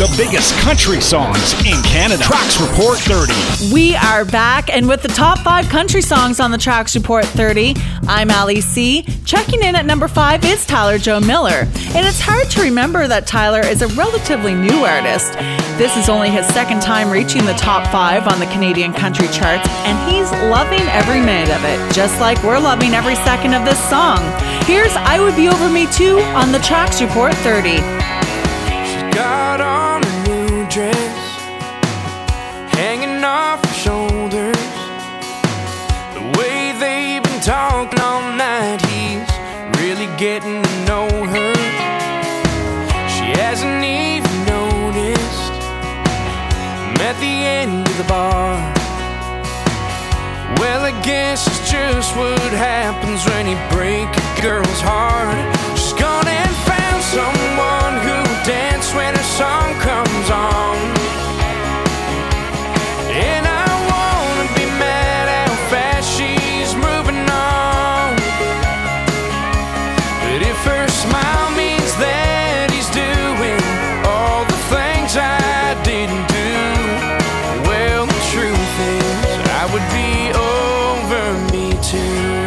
the biggest country songs in Canada. Tracks Report 30. We are back, and with the top 5 country songs on the Tracks Report 30, I'm Ali C. Checking in at number 5 is Tyler Joe Miller. And it's hard to remember that Tyler is a relatively new artist. This is only his second time reaching the top 5 on the Canadian country charts, and he's loving every minute of it, just like we're loving every second of this song. Here's I Would Be Over Me Too on the Tracks Report 30. Got on a new dress, hanging off her shoulders. The way they've been talking all night, he's really getting to know her. She hasn't even noticed I'm at the end of the bar. Well, I guess it's just what happens when you break a girl's heart. She's gone and found someone who dance when her song comes on. And I wanna be mad how fast she's moving on. But if her smile means that he's doing all the things I didn't do, well, the truth is I would be over me too.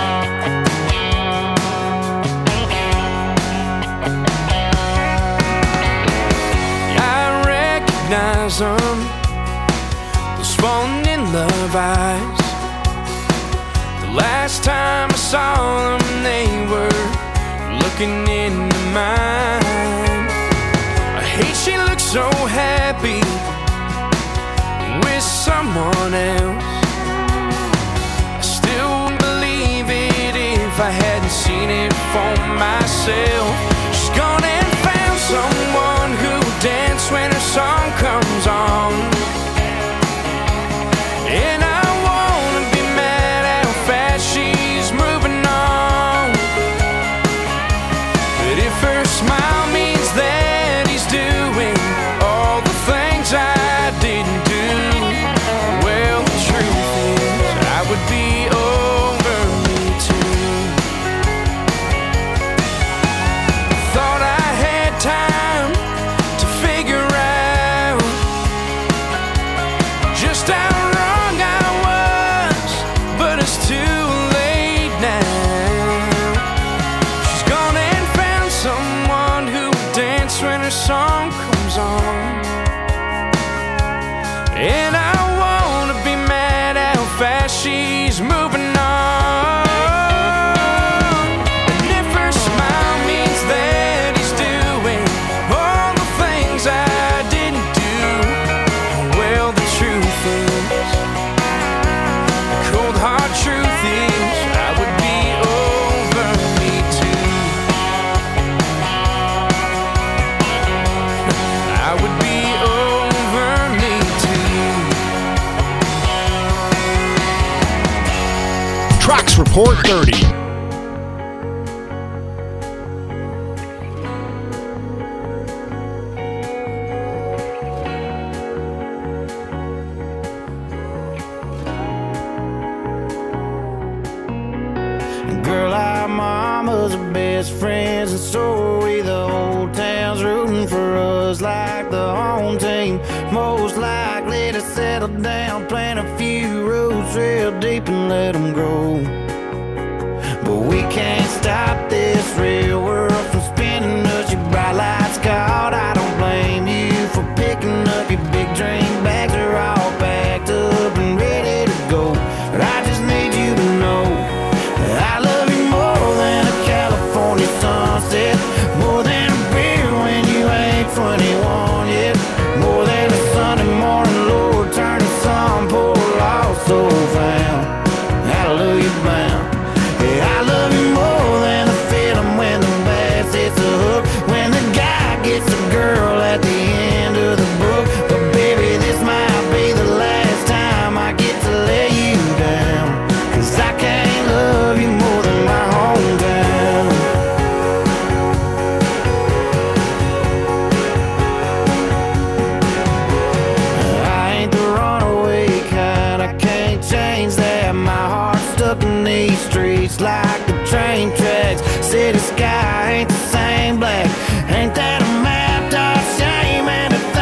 Them, those falling in love eyes. The last time I saw them, they were looking into mine. I hate she looks so happy with someone else. I still wouldn't believe it if I hadn't seen it for myself. She's gone and found someone who dance when her song comes on. And I wanna be mad how fast she's moving on. But if her smile means that he's doing all the things I didn't do, well, the truth is I would be over me too. Thought I had time to figure out just how wrong I was, but it's too late now. She's gone and found someone who will dance when her song comes on. And I wanna be mad how fast she's moving on. And if her smile means that he's doing all the things I didn't do, well, the truth is, the cold hard truth is, I would be over me too. I would be over me too. Tracks Report 30. Girl, our mamas are best friends, and so are we. The whole town's rooting for us like the home team. Most likely to settle down, plant a few roots real deep and let them grow. But we can't stop this real world from spinning us. Your bright lights caught, I don't blame you for picking up your big drink bags. Are all packed up and ready to go. But I just need you to know I love you more than a California sunset, more than a beer when you ain't 21 yet, more than a Sunday morning, Lord, turn the sun, poor lost soul found, hallelujah bound. Yeah, I love you more than the feeling when the bass hits the hook, when the guy gets a girl at the end of the book. But baby, this might be the last time I get to lay you down, 'cause I can't love you more than my hometown. I ain't the runaway kind, I can't change that. My heart's stuck in these streets like the train tracks. City sky ain't the same black, ain't that a map? Dark shame and a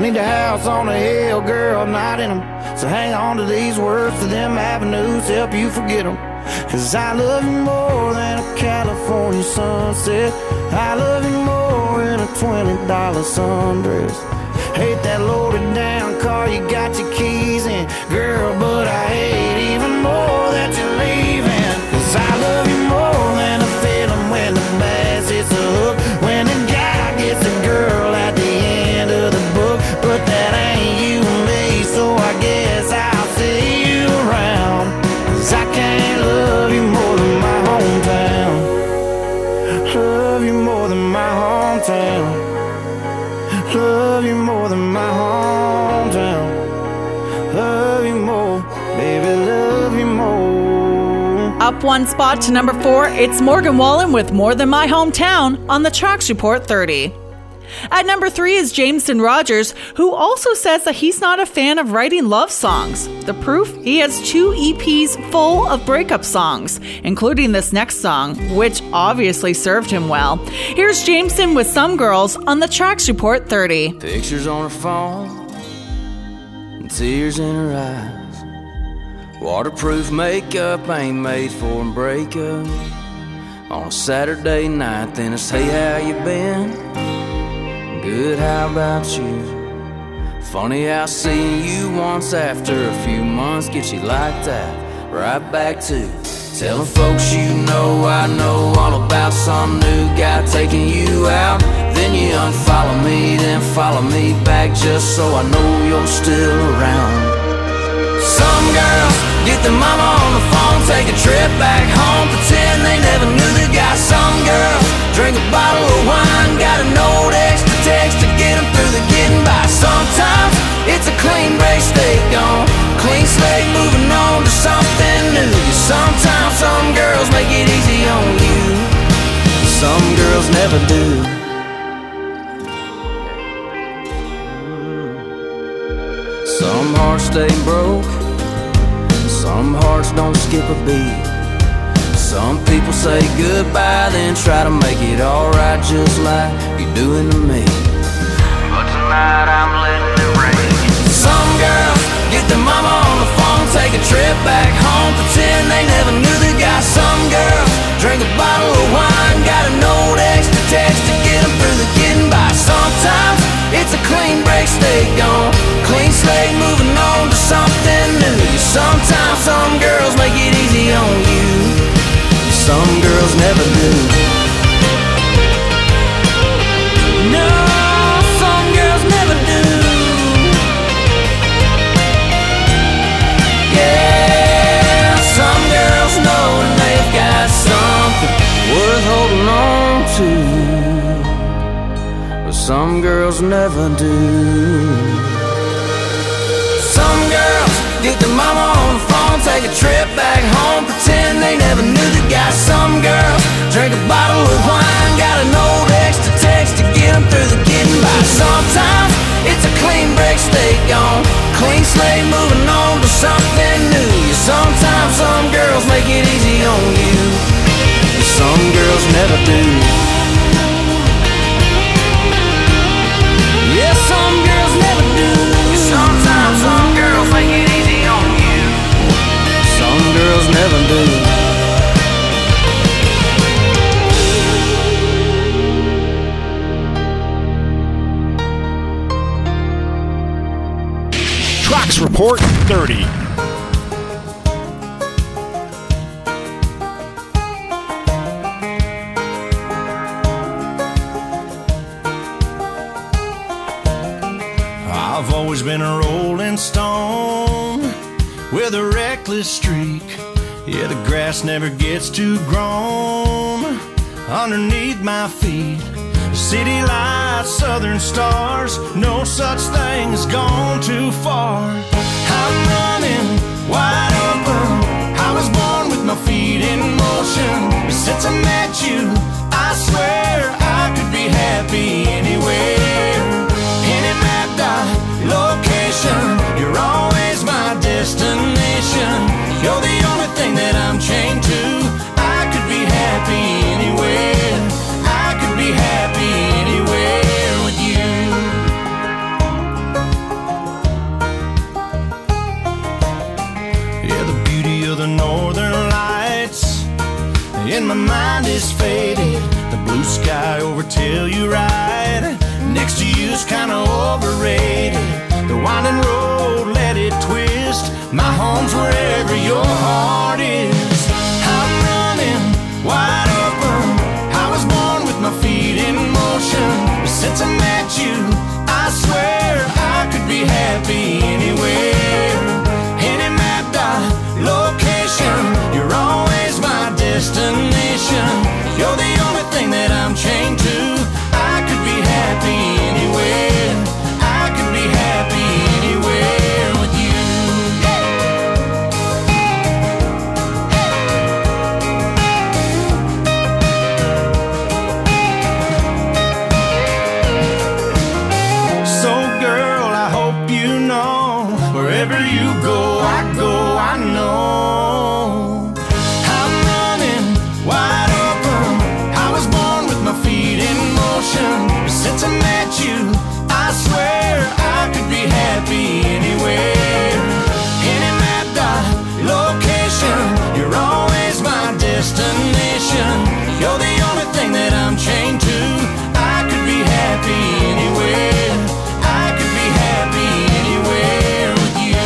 need a house on a hill, girl, not in them. So hang on to these words, to them avenues, help you forget them. 'Cause I love you more than a California sunset. I love you more than a $20 sundress. Hate that loaded down car you got your keys in, girl, but I hate even more that you're leaving. 'Cause I love you more than a feeling when the bass hits the hook, when the guy gets a girl at the end of the book. But that ain't you and me, so I guess I'll see you around. 'Cause I can't love you more than my hometown. Love you more than my hometown. Love you more than my hometown. Love you more, baby, love you more. Up one spot to number 4, it's Morgan Wallen with More Than My Hometown on the Tracks Report 30. At number 3 is Jameson Rogers, who also says that he's not a fan of writing love songs. The proof? He has 2 EPs full of breakup songs, including this next song, which obviously served him well. Here's Jameson with Some Girls on the Tracks Report 30. Pictures on her phone and tears in her eyes. Waterproof makeup ain't made for a breakup. On a Saturday night, then it's hey, how you been? Good, how about you? Funny how seeing you once after a few months gets you like that. Right back to telling folks you know I know all about some new guy taking you out. Then you unfollow me, then follow me back just so I know you're still around. Some girls get their mama on the phone, take a trip back home, pretend they never knew the guy. Some girls drink a bottle of wine, got a note extra text to get them through the getting by. Sometimes it's a clean break, stay gone, clean slate, moving on to something new. Sometimes some girls make it easy on you, some girls never do. Some hearts stay broke, some hearts don't skip a beat. Some people say goodbye, then try to make it alright just like you're doing to me. But tonight I'm letting it rain. Some girls get their mama on the phone, take a trip back home, pretend they never knew the guy. Some girls drink a bottle of wine, got a note extra text to get them through the getting by. Sometimes it's a clean break, stay gone, clean slate, moving on to something new. Sometimes some girls make it easy on you, some girls never do. No, some girls never do. Yeah, some girls know when they've got something worth holding on to, but some girls never do. Some girls get their mama on the phone, take a trip back home, pretend they never knew the guy. Some girls drink a bottle of wine, got a note extra text to get them through the getting by. Sometimes it's a clean break, stay gone, clean slate, moving on to something new. Sometimes some girls make it easy on you, some girls never do. Yeah, some girls never do. Sometimes some girls make it easy on you, some girls never do. Tracks Report 30. I've always been a rolling stone with a reckless streak. Yeah, the grass never gets too grown underneath my feet. City lights, southern stars, no such thing as gone too far. I'm running wide open, I was born with my feet in motion. Since I met you, I swear I could be happy anywhere. Any mapped out location, you're always my destination. You're the only thing that I'm chained to. I could be happy anywhere, I could be happy anywhere with you. and my mind is faded. The blue sky over Telluride next to you's kinda overrated. The winding road, let it twist. My home's wherever your heart is. I'm running wide open. I was born with my feet in motion. But since I met you, I swear I could be happy anywhere. Any map dot location, you're always my destination. You're the only thing that I'm chained to. I could be happy anywhere. I could be happy anywhere with you. So girl, I hope you know, wherever you go, I know. I'm running wide open. I was born with my feet in motion. But since I met you, I swear I could be happy anywhere. Any map dot location, you're always my destination. You're the only thing that I'm chained to. I could be happy anywhere. I could be happy anywhere with you.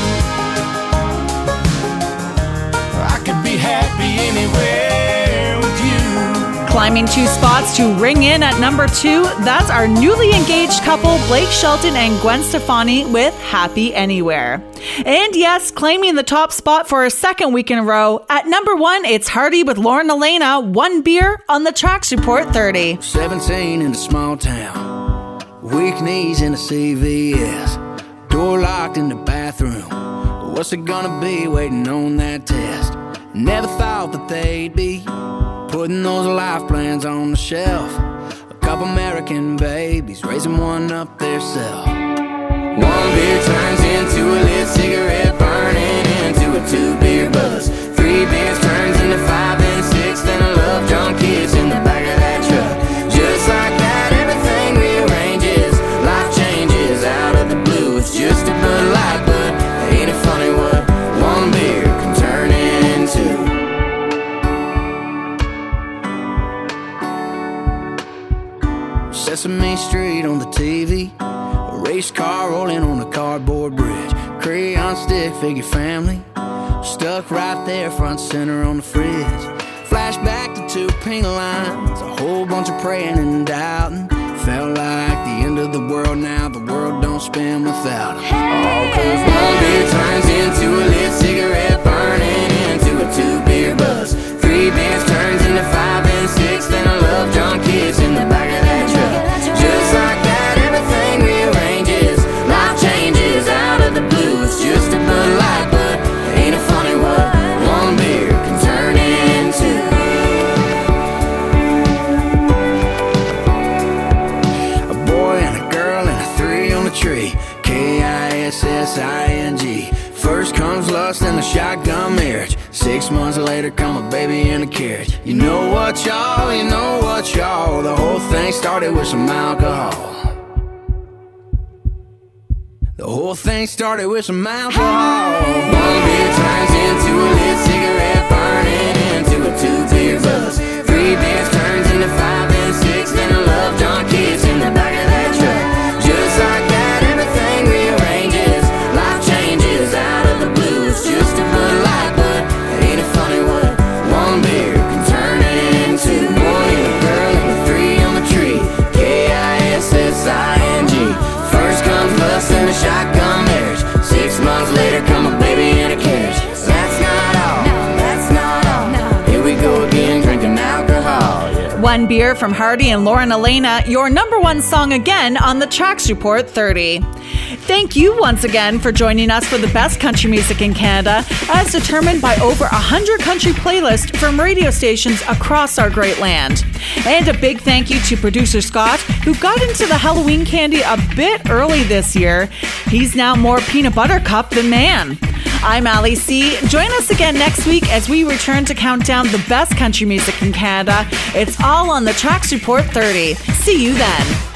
I could be happy anywhere with you. Climbing 2 spots to ring in at number 2, that's our newly engaged couple, Blake Shelton and Gwen Stefani with Happy Anywhere. And yes, claiming the top spot for a second week in a row, at number 1, it's Hardy with Lauren Elena, One Beer on the Tracks Report 30. 17 in a small town, weak knees in a CVS, door locked in the bathroom. What's it gonna be waiting on that test? Never thought that they'd be putting those life plans on the shelf. A couple American babies raising one up theirself. One beer turns into a lit cigarette, burning into a 2-beer buzz. 3 beers turns into 5 and 6, then a love drunk kiss in the back of that truck. Just like that, everything rearranges. Life changes out of the blue. It's just a Bud Light, but ain't it funny what one beer can turn into? Sesame Street on the TV, a race car rolling on a cardboard bridge, crayon stick figure family, stuck right there front center on the fridge. Flashback to 2 paint lines, a whole bunch of praying and doubting. Felt like the end of the world now, the world don't spin without it. All 'cause one beer turns into a lit cigarette, burning into a 2-beer buzz. 3 beers turns into 5 and 6, then a love drunk kiss in the back of that truck. Just like that, everything rearranges. Life changes out of the blue. It's just a Bud Light, but ain't it funny what one beer can turn into? A boy and a girl and a 3 on the tree. Kissing. First comes lust and a shotgun marriage. 6 months later come a baby in a carriage. You know what, y'all, the whole thing started with some alcohol. The whole thing started with some alcohol. One beer turns into a lit cigarette, burning into a 2-beer buzz. 3 beers turns into 5 and 6, then a love drunk kiss in the back of that truck. Just like that, everything rearranges. Life changes out of the blue. It's just a Bud Light, but ain't it funny what one beer can turn into? Boy and a girl and a 3 on the tree. Kissing. First comes lust and a shotgun marriage. 6 months later come a baby in a carriage. That's not all. That's not all. Here we go again, drinking alcohol. Yeah. One Beer from Hardy and Lauren Elena, your number 1 song again on the Tracks Report 30. Thank you once again for joining us for the best country music in Canada, as determined by over 100 country playlists from radio stations across our great land. And a big thank you to producer Scott, who got into the Halloween candy a bit early this year. He's now more peanut butter cup than man. I'm Ali C. Join us again next week as we return to count down the best country music in Canada. It's all on the Tracks Report 30. See you then.